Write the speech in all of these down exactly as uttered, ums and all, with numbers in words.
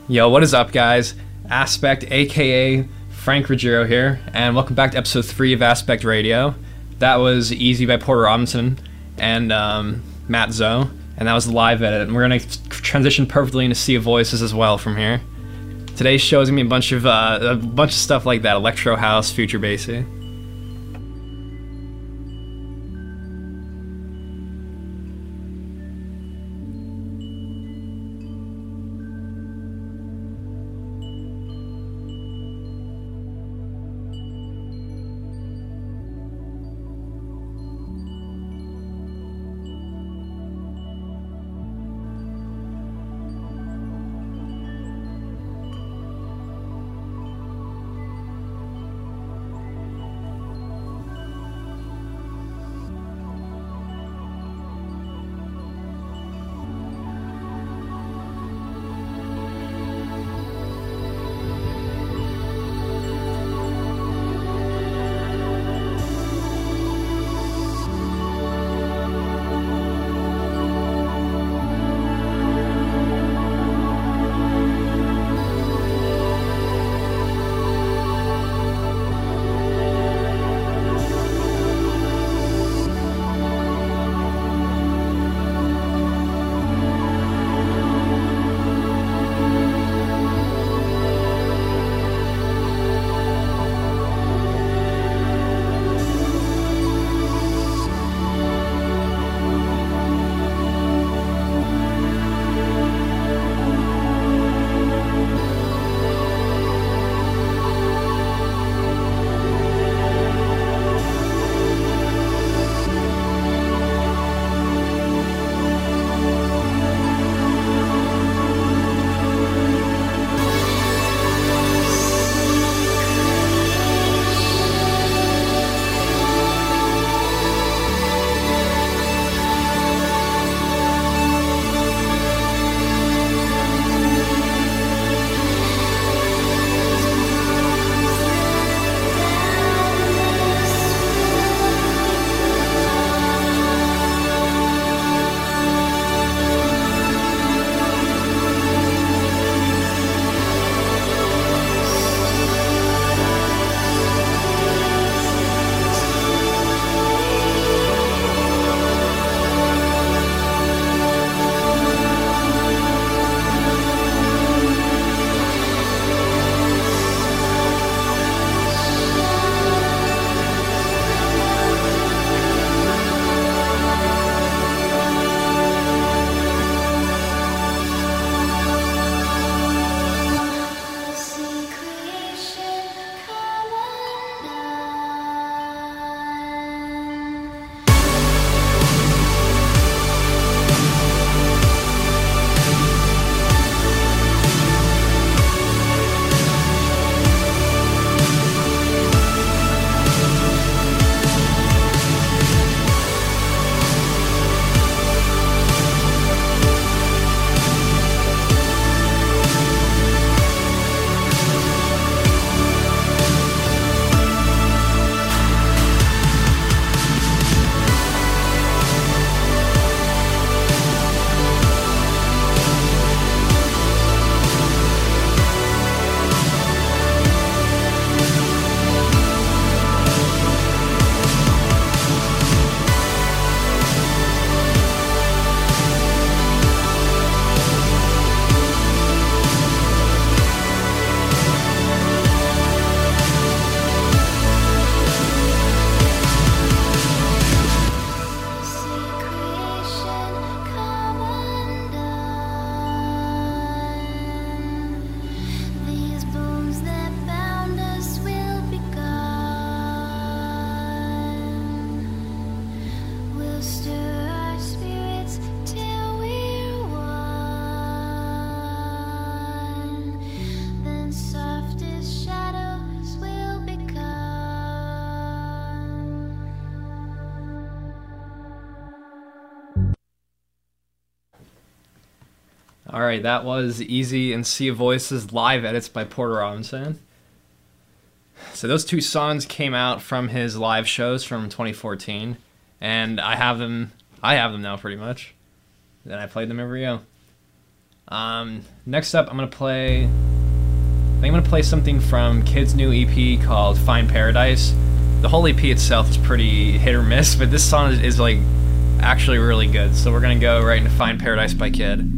Yo, what is up, guys? Aspect, aka Frank Ruggiero here, and welcome back to episode three of Aspect Radio. That was Easy by Porter Robinson and um, Matt Zoe, and that was the live edit. And we're gonna transition perfectly into Sea of Voices as well from here. Today's show is gonna be a bunch of uh, a bunch of stuff like that: electro house, future bassy. Alright, that was Easy and Sea of Voices live edits by Porter Robinson. So those two songs came out from his live shows from twenty fourteen, and I have them I have them now pretty much. And I played them every go. Um, next up, I'm gonna play. I think I'm gonna play something from Kid's new E P called "Find Paradise." The whole E P itself is pretty hit or miss, but this song is, is like actually really good. So we're gonna go right into "Find Paradise" by Kid.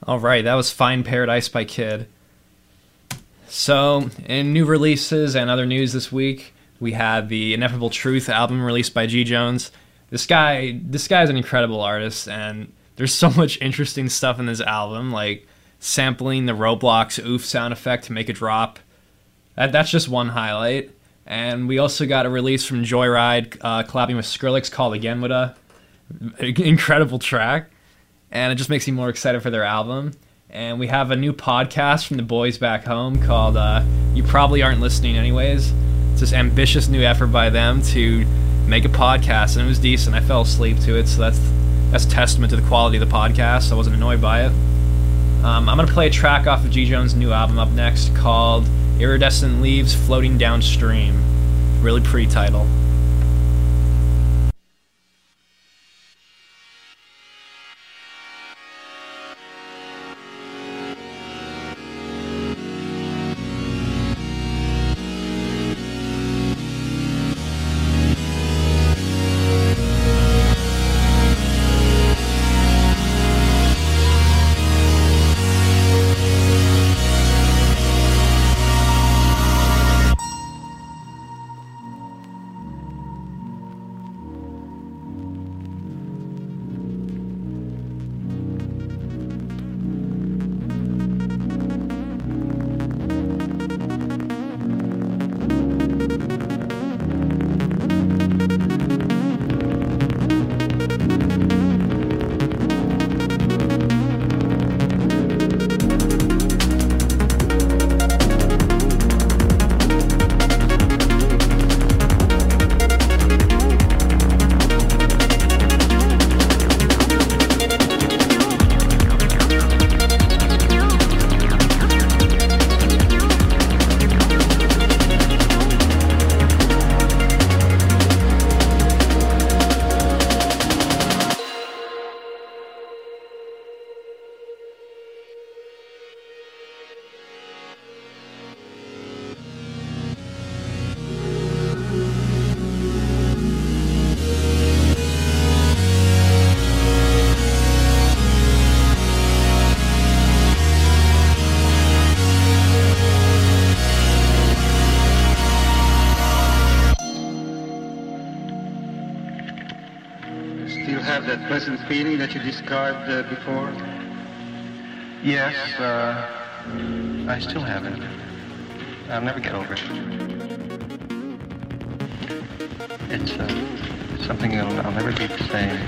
All right, that was Find Paradise by Kid. So, in new releases and other news this week, we had the Ineffable Truth album released by G. Jones. This guy, this guy's an incredible artist, and there's so much interesting stuff in this album, like sampling the Roblox oof sound effect to make a drop. That, that's just one highlight. And we also got a release from Joyride uh, collabing with Skrillex called Again With A. Incredible track. And it just makes me more excited for their album. And we have a new podcast from the boys back home called uh, You Probably Aren't Listening Anyways. It's this ambitious new effort by them to make a podcast, and it was decent. I fell asleep to it, so that's that's testament to the quality of the podcast. I wasn't annoyed by it. Um, I'm going to play a track off of G. Jones' new album up next called Iridescent Leaves Floating Downstream. Really pretty title. That pleasant feeling that you described uh, before? Yes, uh, I still have it. I'll never get over it. It's uh, something that'll, I'll never be the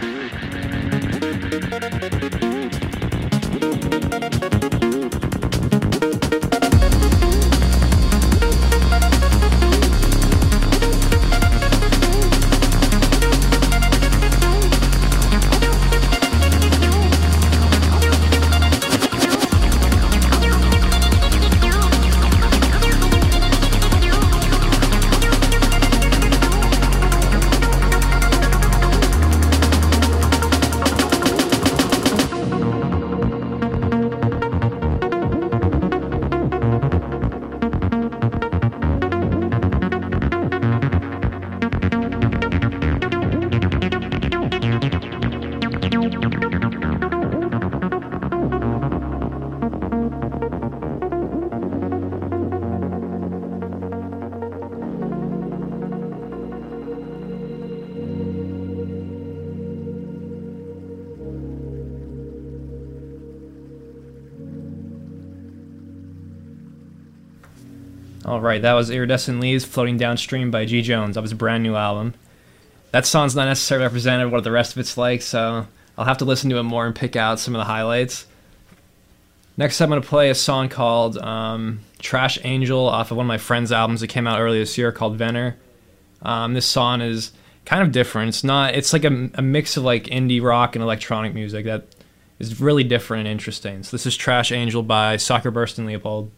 Alright, that was Iridescent Leaves Floating Downstream by G. Jones. That was a brand new album. That song's not necessarily representative of what the rest of it's like, so I'll have to listen to it more and pick out some of the highlights. Next, I'm going to play a song called um, Trash Angel off of one of my friend's albums that came out earlier this year called Venner. Um, this song is kind of different. It's not. It's like a, a mix of like indie rock and electronic music that is really different and interesting. So this is Trash Angel by Soccer Burst and Leopold.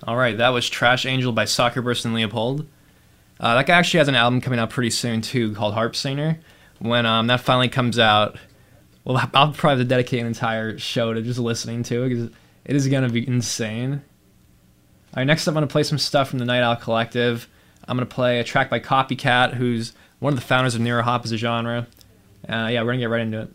All right, that was Trash Angel by Soccerburst and Leopold. Uh, that guy actually has an album coming out pretty soon too, called Harp Singer. When um, that finally comes out, well, I'll probably have to dedicate an entire show to just listening to it because it is gonna be insane. All right, next up, I'm gonna play some stuff from the Night Owl Collective. I'm gonna play a track by Copycat, who's one of the founders of Neurohop as a genre. Uh, yeah, we're gonna get right into it.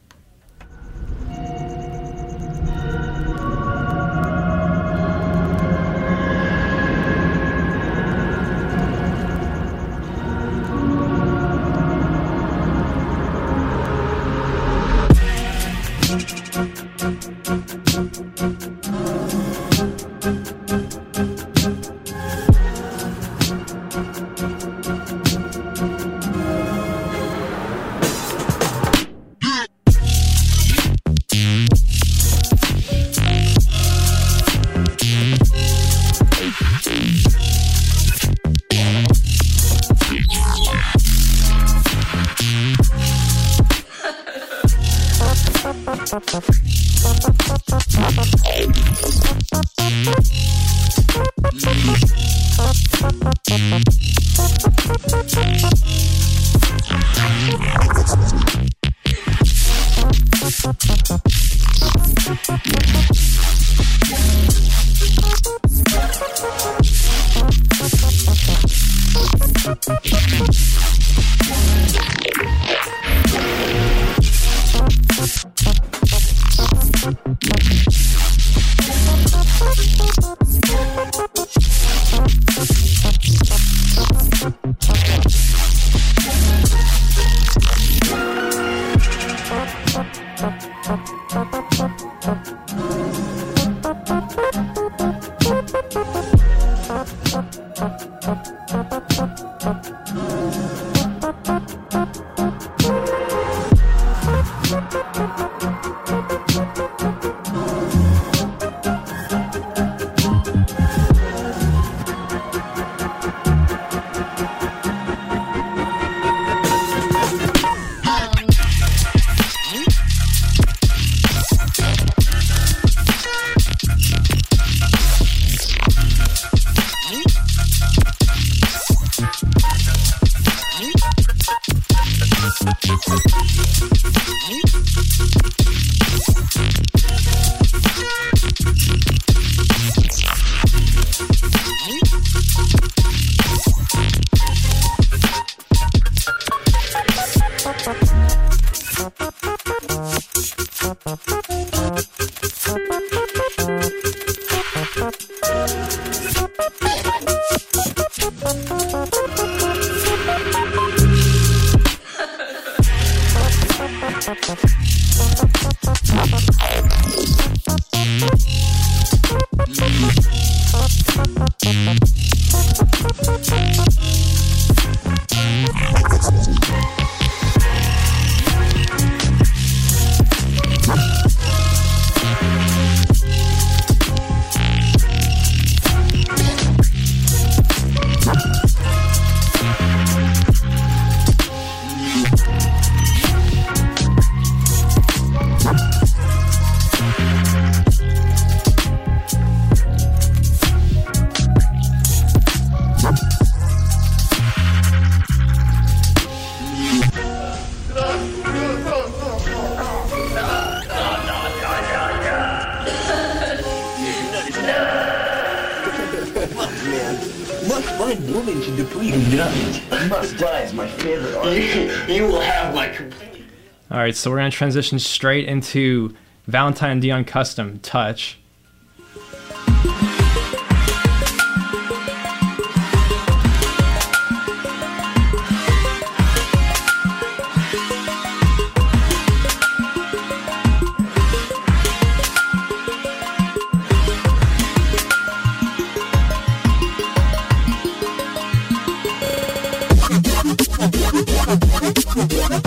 Alright, so we're going to transition straight into Valentine and Dion Custom, Touch.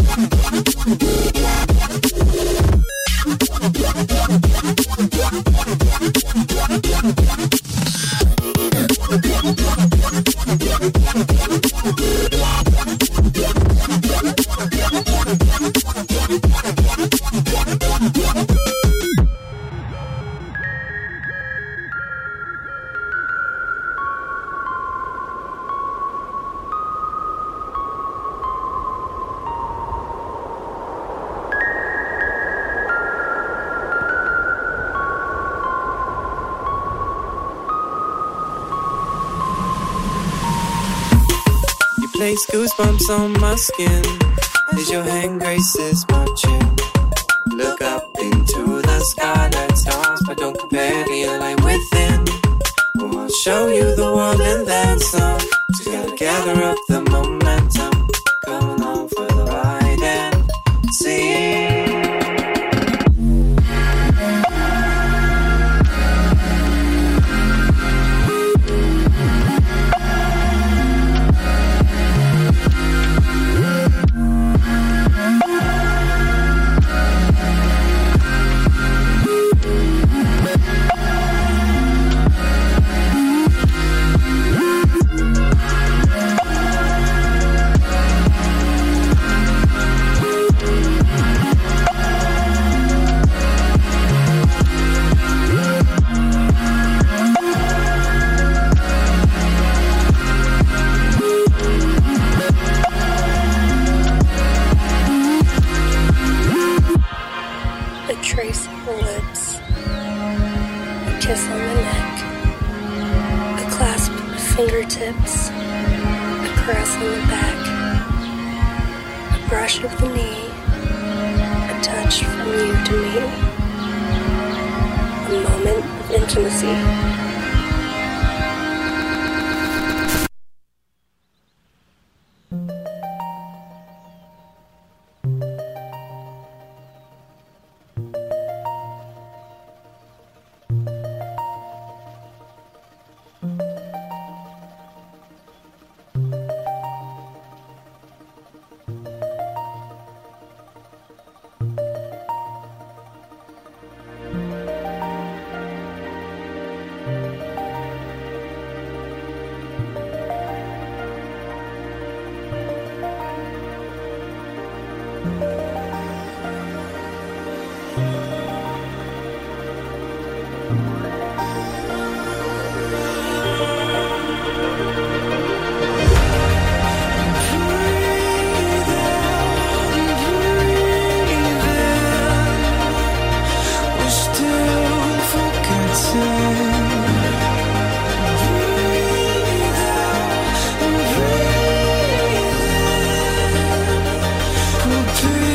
We'll be right back. makes goosebumps on my skin as your hand graces my chin. Look up into the sky, like stars, but don't compare to your light within. Oh, I'll show you the world and then some. Just gotta gather up the momentum. Come along for the ride and see. Fingertips, a caress on the back, a brush of the knee, a touch from you to me, a moment of intimacy.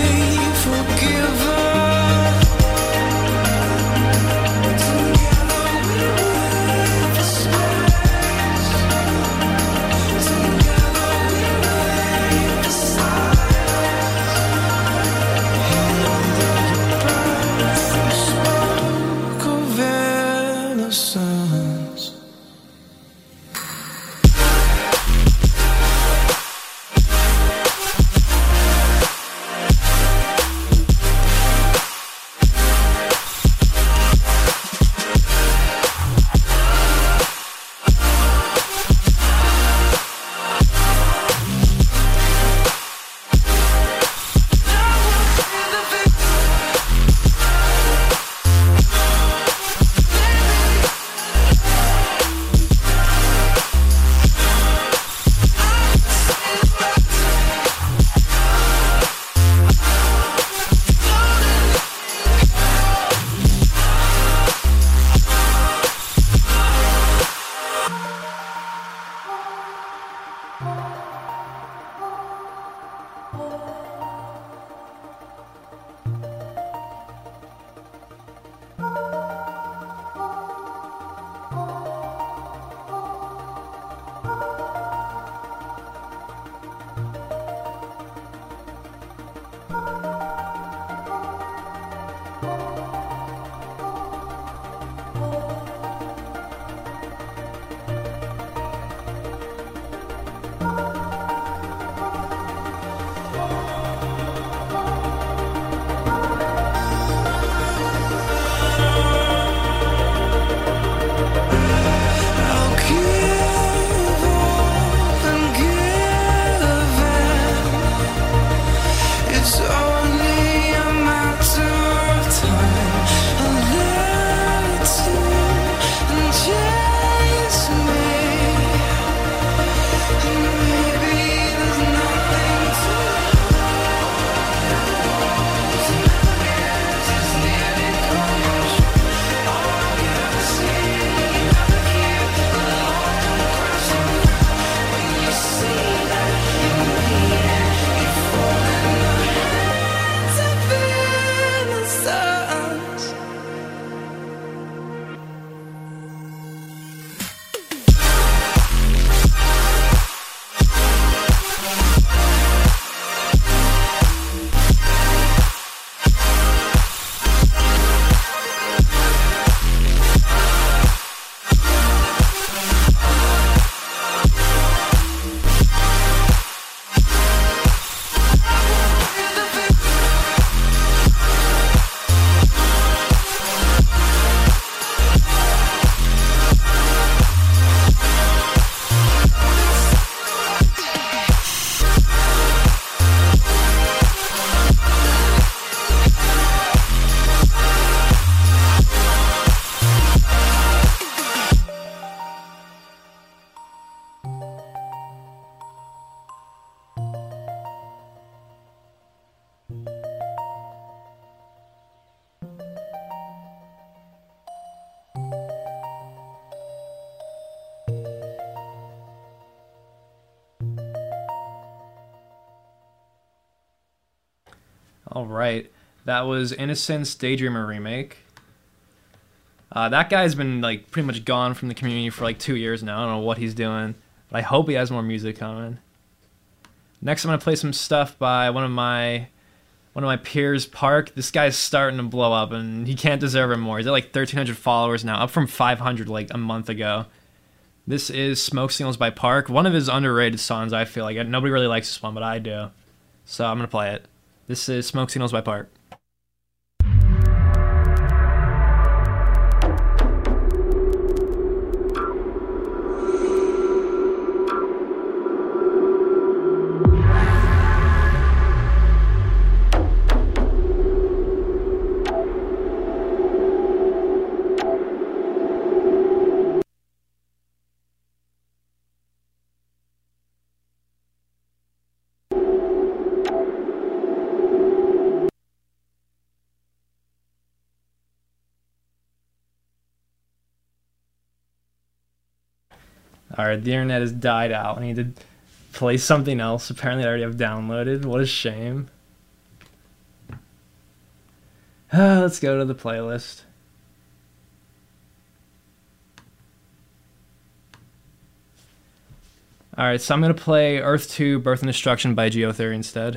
Forgive All right, that was Innocence Daydreamer remake. Uh, that guy's been like pretty much gone from the community for like two years now. I don't know what he's doing, but I hope he has more music coming. Next, I'm gonna play some stuff by one of my one of my peers, Park. This guy's starting to blow up, and he can't deserve it more. He's at like thirteen hundred followers now, up from five hundred like a month ago. This is Smoke Signals by Park, one of his underrated songs. I feel like nobody really likes this one, but I do, so I'm gonna play it. This is Smoke Signals by Park. Alright, the internet has died out. I need to play something else. Apparently I already have downloaded. What a shame. Uh, let's go to the playlist. Alright, so I'm going to play Earth two Birth and Destruction by Geotheory instead.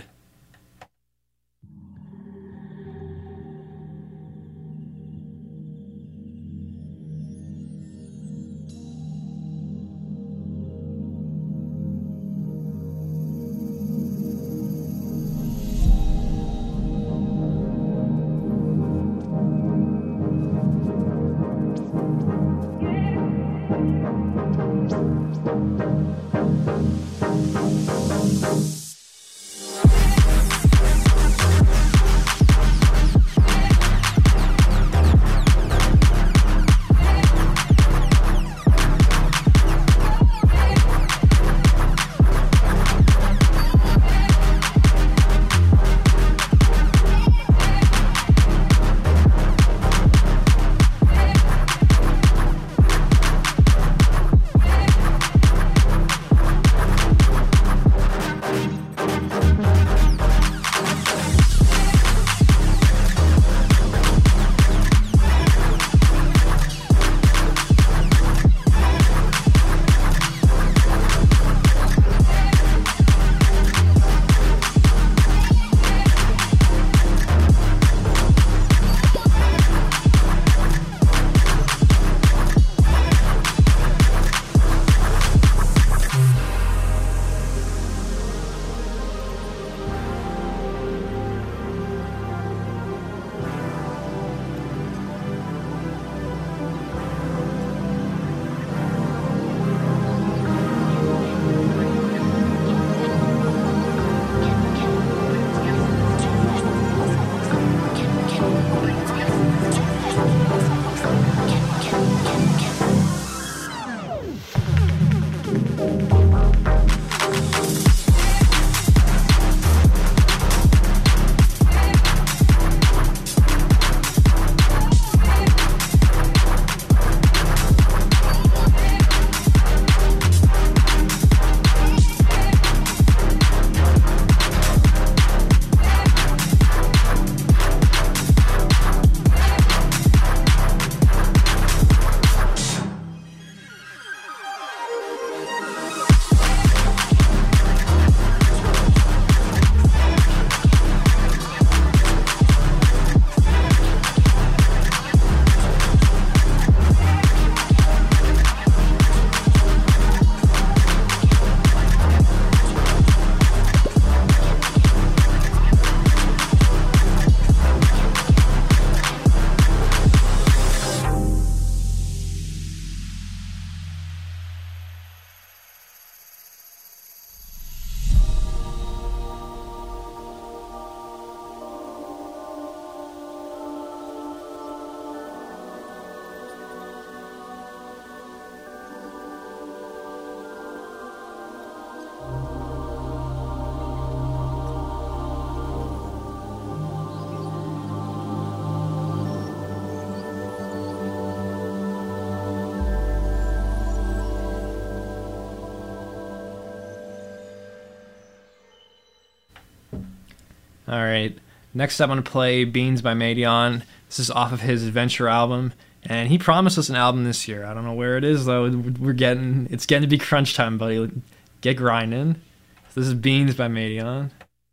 Alright, Next up, I'm going to play Beans by Madeon. This is off of his Adventure album, and he promised us an album this year. I don't know where it is, though. We're getting, it's getting to be crunch time, buddy. Get grinding. So this is Beans by Madeon.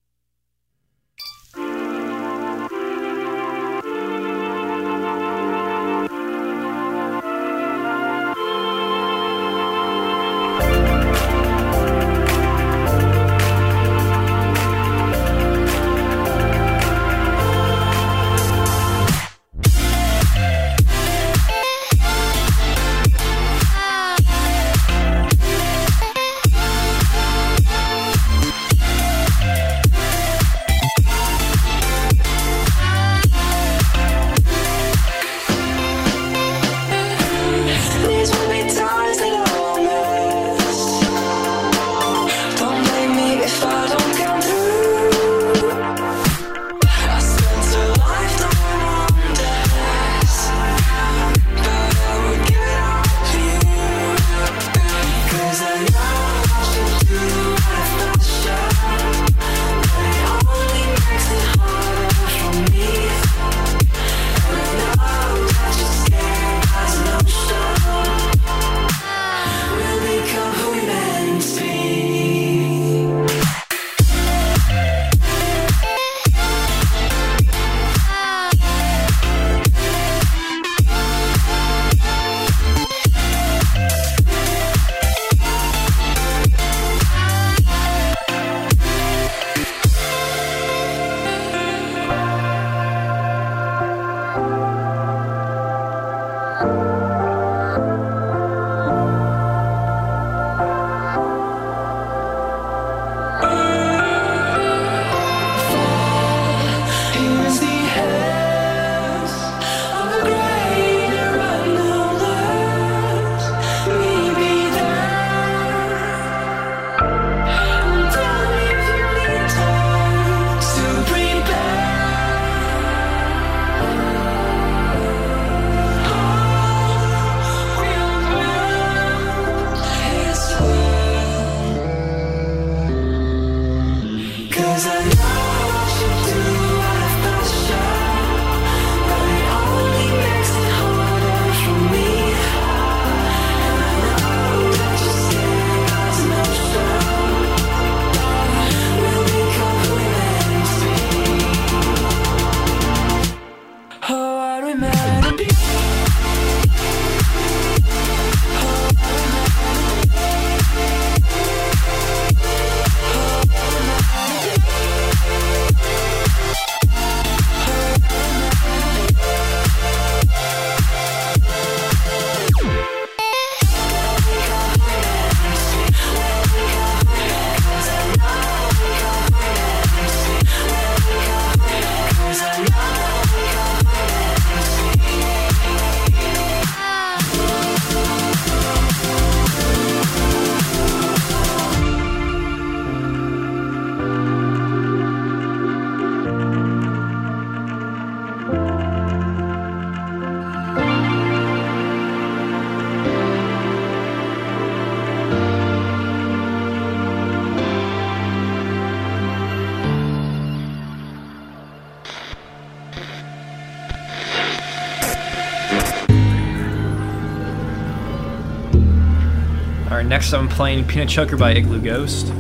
Alright, next I'm playing Peanut Choker by Igloo Ghost.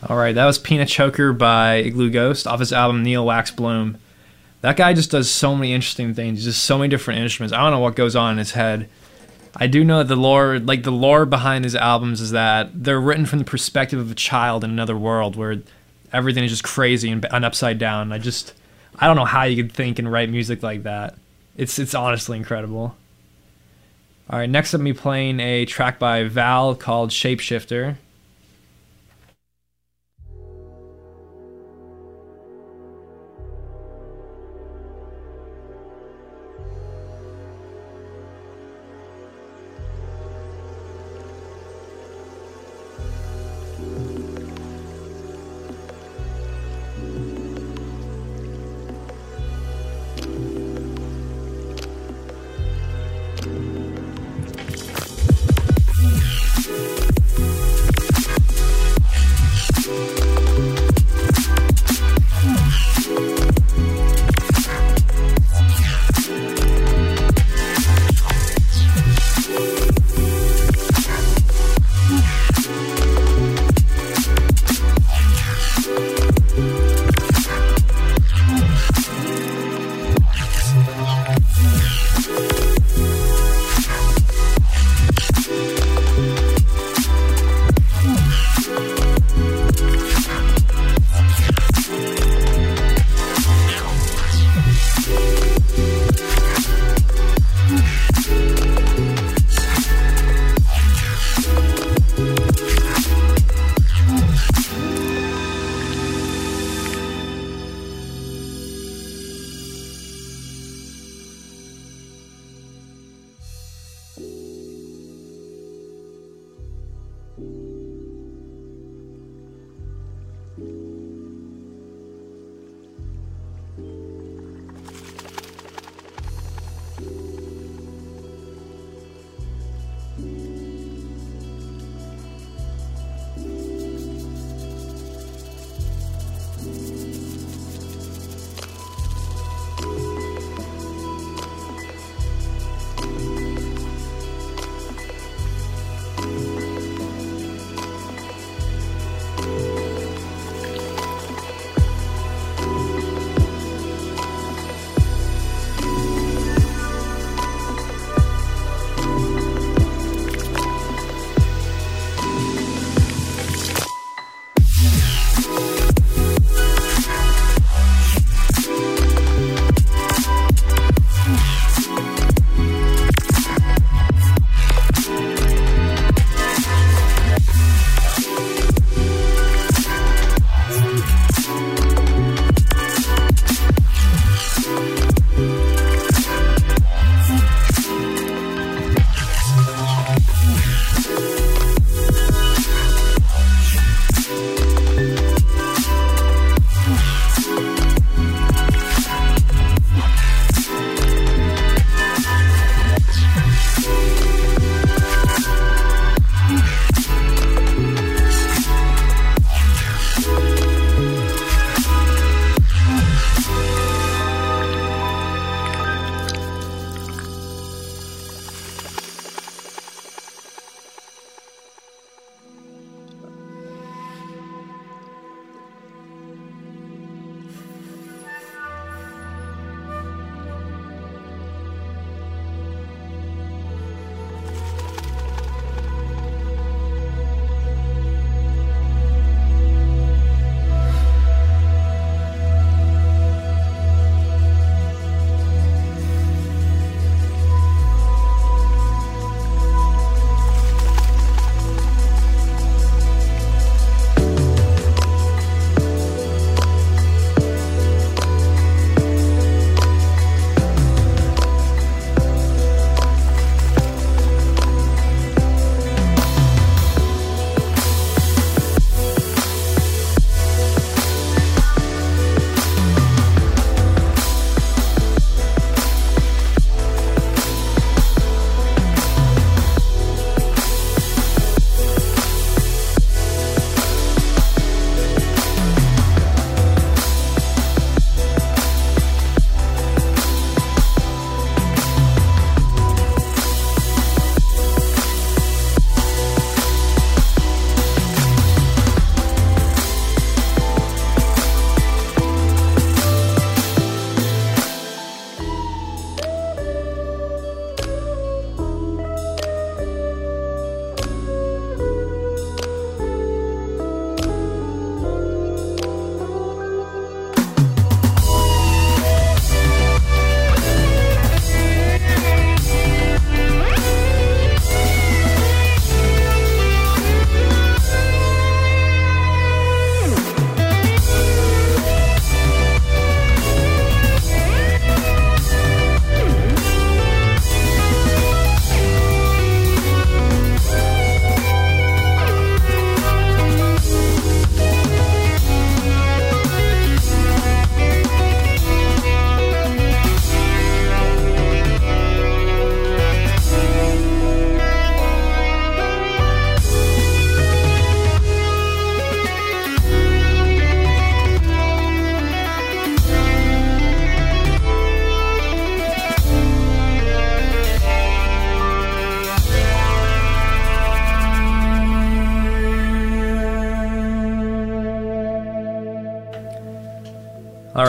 Alright, that was Peanut Choker by Igloo Ghost off his album Neil Wax Bloom. That guy just does so many interesting things, just so many different instruments. I don't know what goes on in his head. I do know that the lore, like the lore behind his albums is that they're written from the perspective of a child in another world where everything is just crazy and, and upside down. I just, I don't know how you could think and write music like that. It's, it's honestly incredible. Alright, next up me playing a track by Val called Shapeshifter.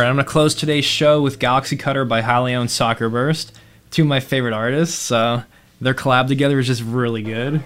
I'm going to close today's show with Galaxy Cutter by Halio and Soccer Burst, two of my favorite artists. So their collab together is just really good.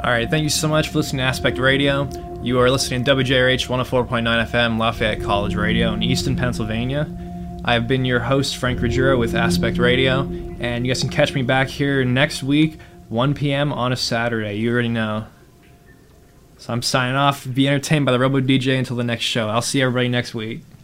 All right, thank you so much for listening to Aspect Radio. You are listening to W J R H one oh four point nine F M, Lafayette College Radio in Easton, Pennsylvania. I have been your host, Frank Ruggiero, with Aspect Radio, and you guys can catch me back here next week, one p.m. on a Saturday. You already know. So I'm signing off. Be entertained by the Robo D J until the next show. I'll see everybody next week.